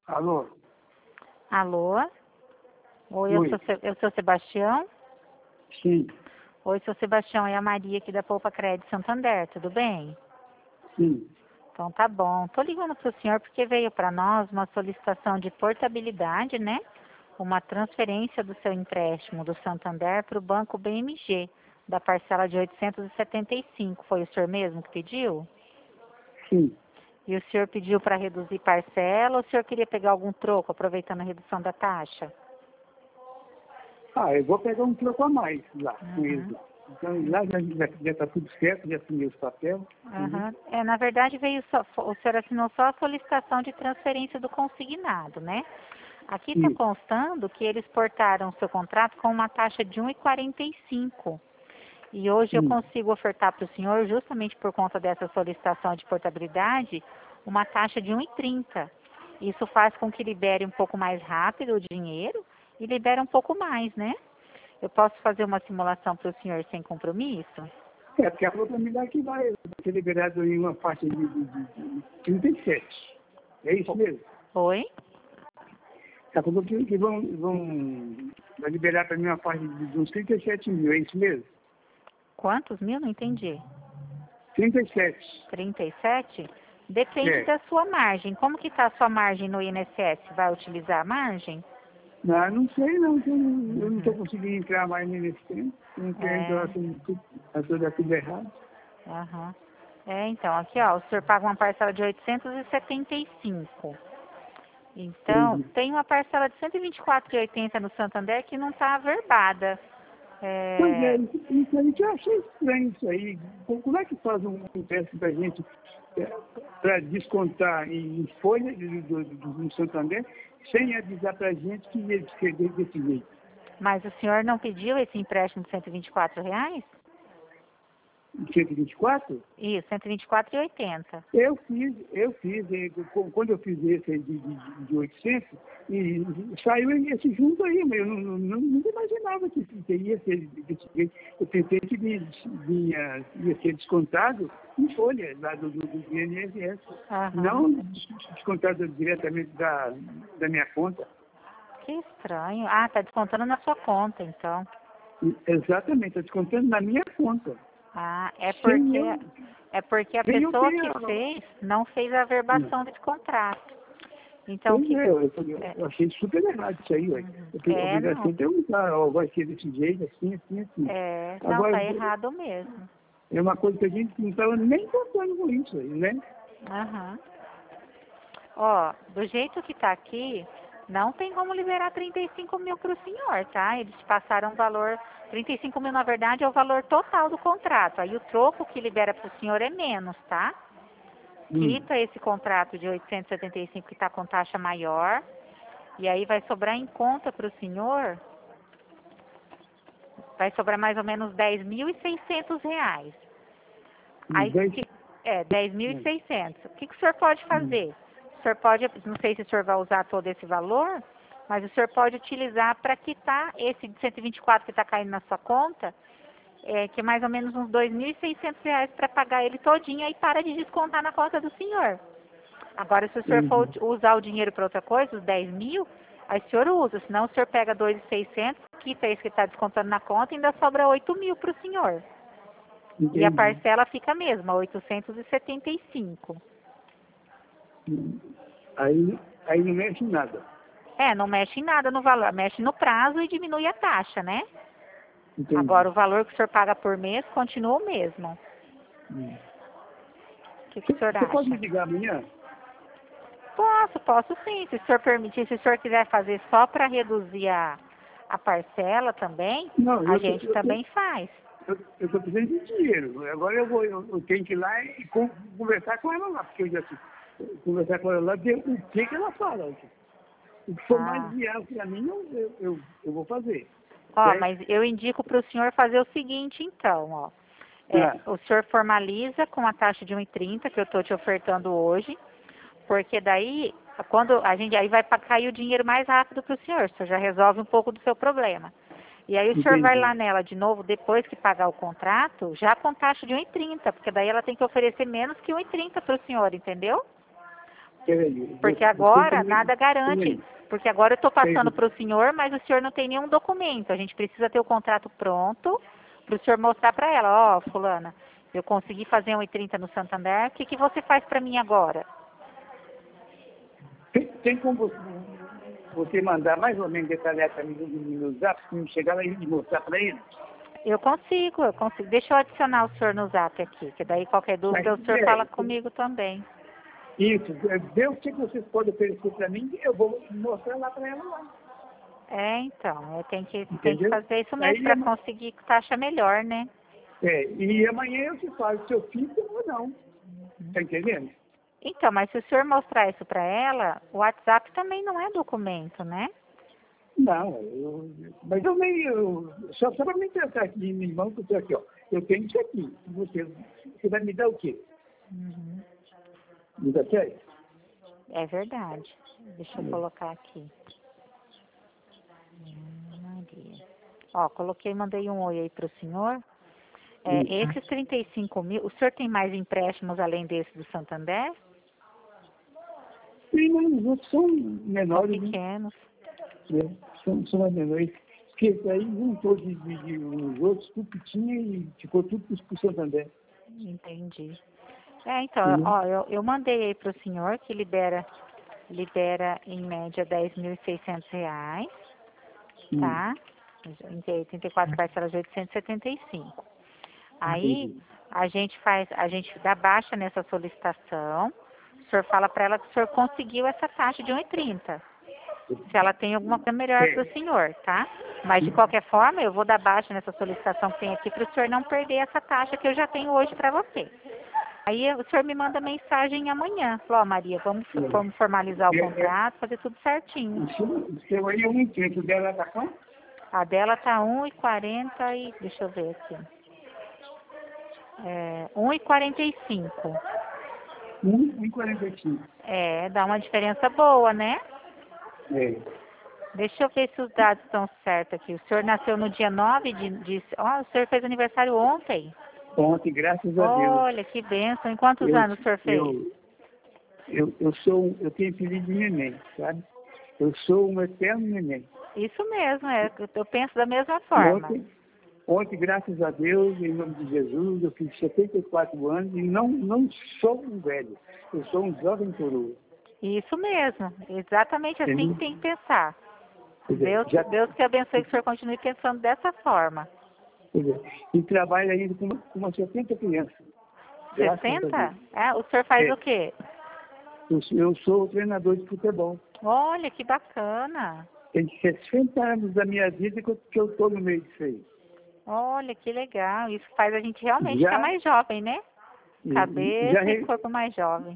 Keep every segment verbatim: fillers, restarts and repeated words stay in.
Alô? Alô? Oi, eu Oi. sou, Se- eu sou Sebastião. Sim, Oi, sou Sebastião, é a Maria aqui da Poupa Crédito Santander, tudo bem? sim. Então tá bom. Tô ligando pro senhor porque veio para nós uma solicitação de portabilidade, né? Uma transferência do seu empréstimo do Santander para o Banco B M G, da parcela de oitocentos e setenta e cinco. Foi o senhor mesmo que pediu? Sim. E o senhor pediu para reduzir parcela ou o senhor queria pegar algum troco, aproveitando a redução da taxa? Ah, eu vou pegar um troco a mais lá com eles Uhum. lá. Então lá já já já está tudo certo, já assinei os papéis. Uhum. Aham. É, na verdade, veio só, o senhor assinou só a solicitação de transferência do consignado, né? Aqui está Isso. constando que eles portaram o seu contrato com uma taxa de um e quarenta e cinco. E hoje eu Sim. consigo ofertar para o senhor, justamente por conta dessa solicitação de portabilidade, uma taxa de um e trinta. Isso faz com que libere um pouco mais rápido o dinheiro e libere um pouco mais, né? Eu posso fazer uma simulação para o senhor sem compromisso? É, porque a outra me dá que vai ser liberado em uma faixa de, de, de, de trinta e sete. É isso mesmo? Oi? Ela falou que, que vão, vão vai liberar para mim uma faixa de, de uns trinta e sete mil, é isso mesmo? Quantos mil? Não entendi. trinta e sete. trinta e sete? Depende É. da sua margem. Como que está a sua margem no I N S S? Vai utilizar a margem? Não, não sei não, que eu não eu não estou Uhum. conseguindo entrar mais nesse tempo. Eu não quero entrar É, assim, tudo, tudo, tudo errado. aham. É, então, aqui ó, o senhor paga uma parcela de oitocentos e setenta e cinco. Então, Entendi. tem uma parcela de cento e vinte e quatro reais e oitenta centavos no Santander que não está averbada. Pois é, É, isso isso aí que eu achei estranho isso aí. Como como é que faz um empréstimo para gente para descontar em folha do, do, do, do Santander sem avisar para a gente que ia escrever desse jeito? mas o senhor não pediu esse empréstimo de cento e vinte e quatro reais? cento e vinte e quatro? Isso, cento e vinte e quatro reais e oitenta centavos. Eu fiz, eu fiz, eh, co- quando eu fiz esse aí de, de, de oitocentos, e saiu esse junto aí, mas eu não, não, não, nunca imaginava que, que ia ser desse jeito. Eu pensei que vinha, vinha- ia ser descontado em folha lá do, do, do I N S S, Aham. não descontado diretamente da, da minha conta. Que estranho. Ah, tá descontando na sua conta, então. Exatamente, está descontando na minha conta. Ah, é Sem porque eu, é porque a sem eu pessoa ter que a, fez não fez a averbação desse contrato. Então, o Pois que é, eu, falei, é, eu achei super errado isso aí, ué. uhum. Eu tenho a É, obrigação não. de perguntar, ó, vai ser desse jeito, assim, assim, assim. É, não, Agora, tá errado mesmo. é uma coisa que a gente não estava nem contando com isso aí, né? Aham. Ó, do jeito que tá aqui, não tem como liberar trinta e cinco mil pro senhor, tá? Eles te passaram o valor, trinta e cinco mil na verdade é o valor total do contrato. Aí o troco que libera pro senhor é menos, tá? Hum, Quita esse contrato de oitocentos e setenta e cinco que tá com taxa maior, e aí vai sobrar em conta pro senhor, vai sobrar mais ou menos dez mil e seiscentos reais. uns Aí, dez, que, é, dez mil e hum, seiscentos. O que, que o senhor pode hum, fazer? O senhor pode, não sei se o senhor vai usar todo esse valor, mas o senhor pode utilizar para quitar esse de cento e vinte e quatro que está caindo na sua conta, é, que é mais ou menos uns dois mil e seiscentos reais para pagar ele todinho, aí para de descontar na conta do senhor. Agora, se o senhor for entendi, ut- usar o dinheiro para outra coisa, os dez mil, aí o senhor usa, senão o senhor pega dois mil e seiscentos, quita esse que está descontando na conta e ainda sobra oito mil para o senhor. E a entendi. parcela fica a mesma, oitocentos e setenta e cinco. Hum. Aí, aí não mexe em nada, É, não mexe em nada no valor, mexe no prazo e diminui a taxa, né? entendi. Agora, o valor que o senhor paga por mês continua o mesmo. Hum. O que, que o Você senhor você pode me acha? ligar amanhã? Posso, posso sim. Se o senhor permitir, se o senhor quiser fazer só para reduzir a, a parcela também, Não, a eu tô- gente eu tô- também faz. eu eu estou precisando de dinheiro. Agora eu vou, eu, eu tenho que ir lá e con- conversar com ela lá, porque eu já conversar com ela lá, ver o que, que ela fala. O que for mais Ah. viável para mim, eu, eu, eu, eu vou fazer. Ó, Certo? mas eu indico para o senhor fazer o seguinte, então, ó. É, Ah, o senhor formaliza com a taxa de um e trinta que eu estou te ofertando hoje, porque daí, quando a gente, aí vai pra cair o dinheiro mais rápido para o senhor, o senhor já resolve um pouco do seu problema. E aí o senhor vai entendi. lá nela de novo, depois que pagar o contrato, já com taxa de um e trinta, porque daí ela tem que oferecer menos que um e trinta para o senhor, entendeu? Peraí, Porque você- agora você- nada garante. Peraí. Porque agora eu estou passando Peraí. para o senhor, mas o senhor não tem nenhum documento. A gente precisa ter o contrato pronto para o senhor mostrar para ela, ó, fulana, eu consegui fazer um e trinta no Santander, o que, que você faz para mim agora? Tem, tem como você, você mandar mais ou menos detalhado para mim no, no zap, se não chegar lá e mostrar para ele? Eu consigo, eu consigo. Deixa eu adicionar o senhor no zap aqui, que daí qualquer dúvida Mas, o senhor é, fala comigo também. Isso, é, vê o que vocês podem oferecer para mim, eu vou mostrar lá para ela lá. É, então, eu tenho que, tenho que Entendeu? fazer isso Aí, mesmo para ama- conseguir taxa melhor, né? é, e amanhã eu te falo se eu fico ou não. Tá entendendo? Então, mas se o senhor mostrar isso para ela, o WhatsApp também não é documento, né? Não, eu, mas eu nem. Eu, só só para me tratar aqui, meu irmão, que eu tô aqui, ó. Eu tenho isso aqui. Você, você vai me dar o quê? Uhum. Me dá sério? É verdade. Deixa eu É. colocar aqui. Hum, Maria. Ó, coloquei, mandei um oi aí para o senhor. É, Isso. esses trinta e cinco mil, o senhor tem mais empréstimos além desse do Santander? E não, os outros são São menores, né? pequenos. É, são, são mais menores. Porque esse aí juntou de, de, de uns outros, tudo que tinha e ficou tudo para o Santander. Entendi. É, então, Entendeu? ó, eu, eu mandei aí para o senhor que libera, libera em média dez mil e seiscentos reais, Hum, tá? Em oitenta e quatro parcelas de oitocentos e setenta e cinco. Aí entendi. a gente faz, a gente dá baixa nessa solicitação. O senhor fala para ela que o senhor conseguiu essa taxa de um e trinta. Se ela tem alguma coisa melhor para É, o senhor, tá? Mas de qualquer forma, eu vou dar baixa nessa solicitação que tem aqui para o senhor não perder essa taxa que eu já tenho hoje para você. Aí o senhor me manda mensagem amanhã. Falou, ó, Maria, vamos, vamos formalizar o é, é, contrato, fazer tudo certinho. o seu, o seu aí eu não entendo. O dela tá quanto? A dela tá um e quarenta e... Deixa eu ver aqui. É, um e quarenta e cinco. um e quarenta e cinco. É, dá uma diferença boa, né? É. Deixa eu ver se os dados estão certos aqui. O senhor nasceu no dia nove de... de ó, o senhor fez aniversário ontem. Ontem, graças a Deus. Olha, que bênção. Em quantos Eu, anos o senhor fez? eu, eu, eu sou, um- eu tenho apelido de neném, sabe? Eu sou um eterno neném. Isso mesmo, é. Eu penso da mesma E forma. ontem, ontem, graças a Deus, em nome de Jesus, eu fiz setenta e quatro anos e não, não sou um velho. Eu sou um jovem coroa. Isso mesmo. Exatamente assim Entendeu? que tem que pensar. Quer dizer, Deus, já, Deus que abençoe que o senhor continue pensando dessa forma. quer dizer, e trabalho ainda com, uma- com umas setenta crianças. Graças a sessenta? Deus. É, o senhor faz É, o quê? eu, eu sou treinador de futebol. Olha, que bacana. Tem sessenta anos da minha vida que eu estou no meio disso aí. Olha, que legal. Isso faz a gente realmente ficar Já, mais jovem, né? já Cabeça e re- corpo mais jovem.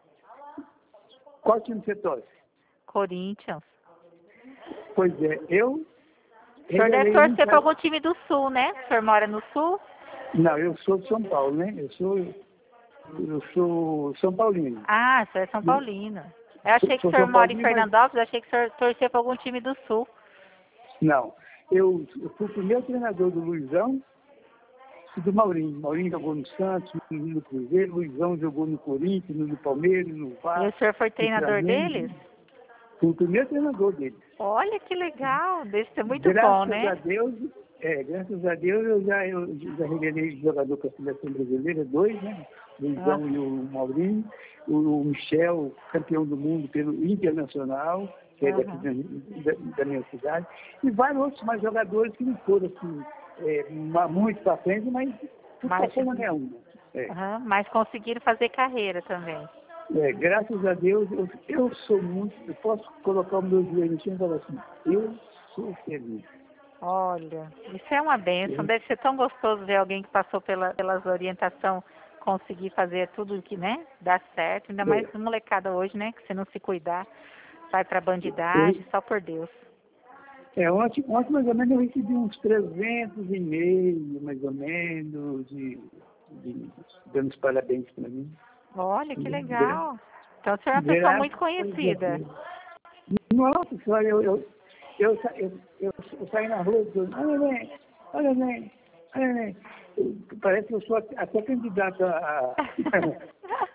qual time você torce? Corinthians. Pois é, eu O senhor deve regalei um torcer para cara- algum time do Sul, né? O senhor mora no Sul? Não, eu sou de São Paulo, né? Eu sou, eu sou São Paulino. Ah, o senhor é São Paulino. Eu achei que Sou o senhor São mora em Paulino, mas Fernandópolis, eu achei que o senhor torcia para algum time do Sul. não. Eu, eu fui o primeiro treinador do Luizão e do Maurinho. Maurinho jogou no Santos, no, no Cruzeiro, Luizão jogou no Corinthians, no, no Palmeiras, no E Vasco, o senhor foi no treinador Flamengo. deles? Fui o primeiro treinador dele. Olha que legal, deve ser muito Graças bom, a né? Deus, é, graças a Deus eu já, eu já revelei jogador com a seleção brasileira, dois, né? O Luizão Ah, e o Maurinho, o, o Michel, campeão do mundo pelo Internacional, que é daqui aham. da, da, da minha cidade, e vários outros mais jogadores que não foram assim, é, ma- muito para frente, mas tudo Mas, passou na uma. É, aham, mas conseguiram fazer carreira também. é, graças a Deus, eu, eu sou muito, eu posso colocar o meu joelho em cima e falar assim, eu sou feliz. Olha, isso é uma bênção. Eu, Deve ser tão gostoso ver alguém que passou pela, pelas orientações conseguir fazer tudo que, né, dá certo. Ainda mais é, molecada hoje, né, que se não se cuidar, vai pra eu, bandidagem, só por Deus. É, ontem, ontem, mais ou menos, eu recebi uns trezentos e-mails, mais ou menos, de, de, dando os parabéns para mim. Olha, que Gra, legal. Então, o senhor é uma pessoa graças muito a conhecida. Deus. Nossa senhora, eu, eu, eu, sa- eu, eu, eu saí na rua e disse, olha, né, olha, né, olha, né. Parece que eu sou até até candidato a, a,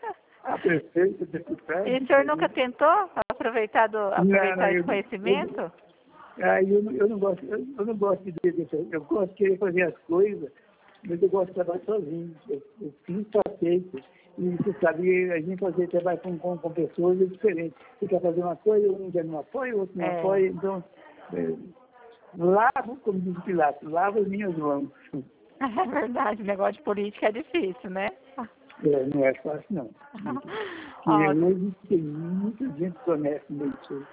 A prefeita, deputada. E o senhor nunca tentou aproveitar do, aproveitar Não, esse eu- conhecimento? Ah, eu, não- eu não gosto, eu, eu não gosto de dizer isso. Eu gosto de querer fazer as coisas, mas eu gosto de trabalhar sozinho. Eu, eu fiz aceito. E você sabe, a gente fazer trabalho com, com, com pessoas é diferente. Você quer fazer uma coisa, um já não apoia, o outro não É. apoia. Então, é, lavo, como diz o Pilatos, lavo as minhas mãos. É verdade, o negócio de política é difícil, né? É, não é fácil, não. Porque Ó, hoje tem muita gente honesta no meio disso.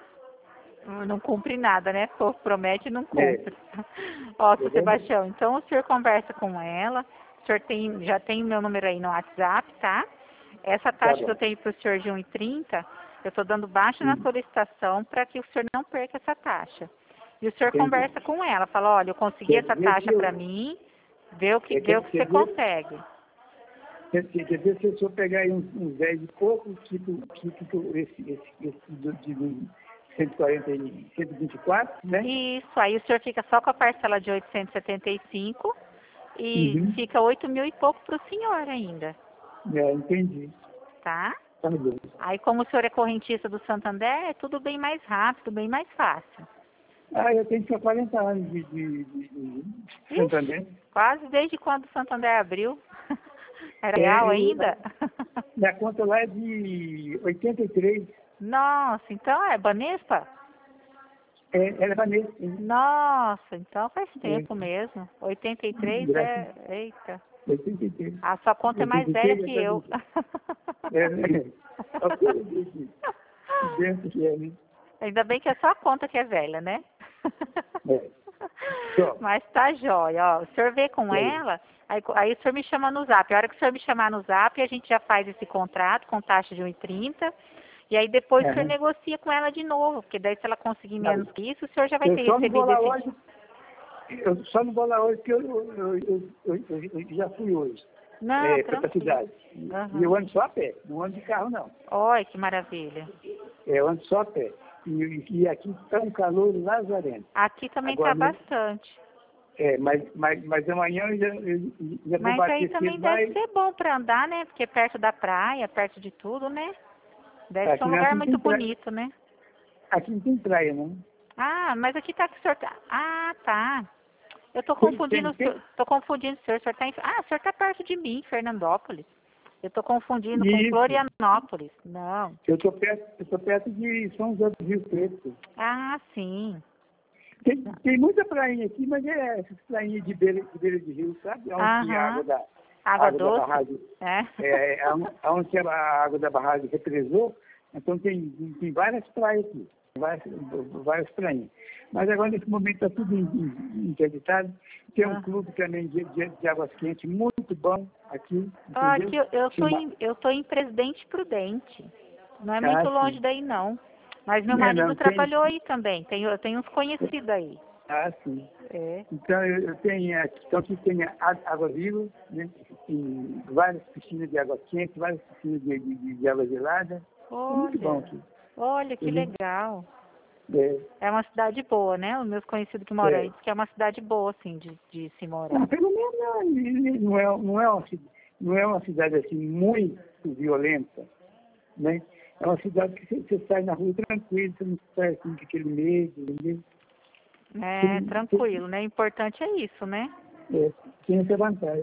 não cumpre nada, né? O povo promete e não É. cumpre. Ó, seu É verdade. Sebastião, então o senhor conversa com ela, o senhor tem, já tem o meu número aí no WhatsApp, tá? Essa taxa bom. que eu tenho para o senhor de um e trinta, eu estou dando baixa na Hum. solicitação para que o senhor não perca essa taxa. E o senhor Entendi. conversa com ela, fala, olha, eu consegui Quer essa dizer taxa que eu- para mim, vê o que, É, vê o quer- que quer você dizer- consegue. Quer dizer, quer dizer, se eu só pegar aí uns, uns dez e pouco, tipo, tipo esse, esse, esse de, de cento e quarenta e cento e vinte e quatro, né? Isso, aí o senhor fica só com a parcela de oitocentos e setenta e cinco e Uhum. fica oito mil e pouco para o senhor ainda, É, entendi. tá? Tá bom. Aí como o senhor é correntista do Santander, é tudo bem mais rápido, bem mais fácil. Ah, eu tenho só quarenta anos de, de, de, de Ixi, Santander. quase desde quando o Santander abriu. Era É, real eu- ainda? Minha conta lá é de oitenta e três. Nossa, então é Banespa? É, ela é vanessa. Nossa, então faz tempo mesmo. oitenta e três Graças. é... Eita. oitenta e três. A sua conta é mais velha que eu. É, né? Ok, que dentro que é, né? Ainda bem que é só a conta que é velha, né? É. Só. Mas tá jóia, ó. O senhor vê com É. ela, aí, aí o senhor me chama no zap. A hora que o senhor me chamar no zap, a gente já faz esse contrato com taxa de um e trinta. E aí depois o senhor Aham. negocia com ela de novo, porque daí se ela conseguir Tá menos bom. que isso, o senhor já vai Eu ter só não vou recebido lá esse... hoje. Eu só não vou lá hoje porque eu, eu, eu, eu, eu- eu já fui hoje. Não, É, para a tranquilo. cidade. Aham. E eu ando só a pé, não ando de carro não. Olha que maravilha. É, eu ando só a pé. E, e aqui está um calor lazarento. Aqui também Agora, tá né? bastante. É, mas, mas, mas amanhã eu já, eu já vou Mas aí bater também cedo lá. deve e- ser bom para andar, né? Porque é perto da praia, perto de tudo, né? Deve Aqui ser um não é lugar assim, muito tem praia. bonito, né? Aqui não tem praia, não. Ah, mas aqui tá que o senhor tá... Ah, tá. Eu tô Tem, confundindo, tem, o senhor- tem. tô confundindo o senhor. O senhor tá em... Ah, o senhor tá perto de mim, Fernandópolis. Eu tô confundindo com Isso. Florianópolis. Não. Eu estou perto, eu tô perto de São José do Rio Preto. Ah, sim. Tem, tem muita prainha aqui, mas é essas prainhas de beira de, beira de rio, sabe? Onde tinha Aham. água da, Água água da doce. barragem. É. É, é, on- onde a água da barragem represou, então tem, tem várias praias aqui, várias, várias prainhas. Mas agora nesse momento está tudo in- in- interditado. Tem um Ah. clube também de, de, de águas quentes muito bom aqui, Ah, entendeu? aqui eu, eu, tô Chama- em, eu tô em Presidente Prudente. Não é Ah, muito sim. longe daí, não. Mas meu Não, marido não, tem- trabalhou aí também. Tenho, eu tenho uns conhecidos aí. Ah, sim. É. Então eu, eu tenho aqui, então aqui tem a- água viva, né? E várias piscinas de água quente, várias piscinas de, de, de água gelada. É muito bom Olha, aqui. olha que Uhum. legal. É. É uma cidade boa, né? Os meus conhecidos que moram É. aí dizem que é uma cidade boa, assim, de, de se morar. Não, pelo menos não, não, é, não, é uma, ci- não é uma cidade assim muito violenta, né? É uma cidade que você, você sai na rua tranquilo, você não sai assim com aquele medo, entendeu? É, Sim, tranquilo, né? O importante é isso, né? É, tem essa vantagem.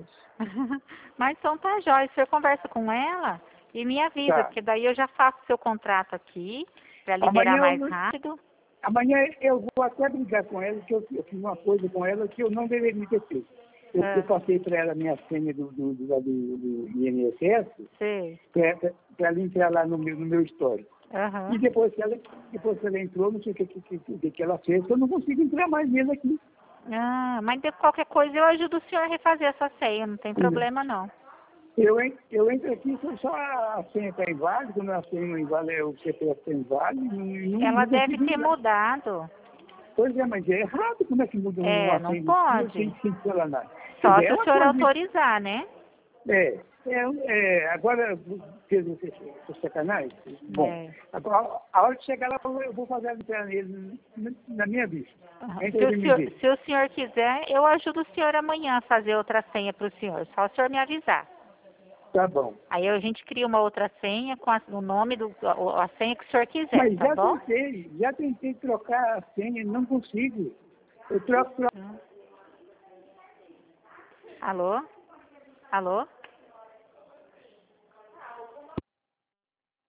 Mas então tá jóia. O senhor conversa com ela e me avisa, Tá. porque daí eu já faço seu contrato aqui para liberar Amanhã mais eu- rápido. Amanhã eu vou até brigar com ela, que eu, eu fiz uma coisa com ela que eu não deveria ter feito. Eu, Ah. eu passei para ela a minha senha do, do, do, do, do I N S S, Sei. para ela entrar lá no meu, no meu histórico. Aham. E depois que, ela, depois que ela entrou, não sei o que, que, que, que, que ela fez, eu não consigo entrar mais nele aqui. Ah, mas de qualquer coisa eu ajudo o senhor a refazer essa ceia, não tem problema não. Eu, en- eu entro aqui, só, só a senha está inválida, quando a senha não inválida, o C P F está inválido. Não, não, Ela não deve consigo ter entrar. mudado. Pois é, mas é errado. Como é que muda um É, uma não senha pode. sem, sem falar nada? Só Quer dizer, se é o uma senhor coisa- autorizar, né? É, é, é, agora fez esse, esse sacanagem. Bom, É. agora, a hora de chegar lá, eu vou fazer a entrar nele na- na minha vista. Aham. Entra Se ele o, me senhor, vê. se o senhor quiser, eu ajudo o senhor amanhã a fazer outra senha para o senhor. Só o senhor me avisar. Tá bom. Aí a gente cria uma outra senha com a, o nome do a, a senha que o senhor quiser, Mas tá já bom? tentei, já tentei trocar a senha, não consigo. Eu troco, troco. Alô? Alô?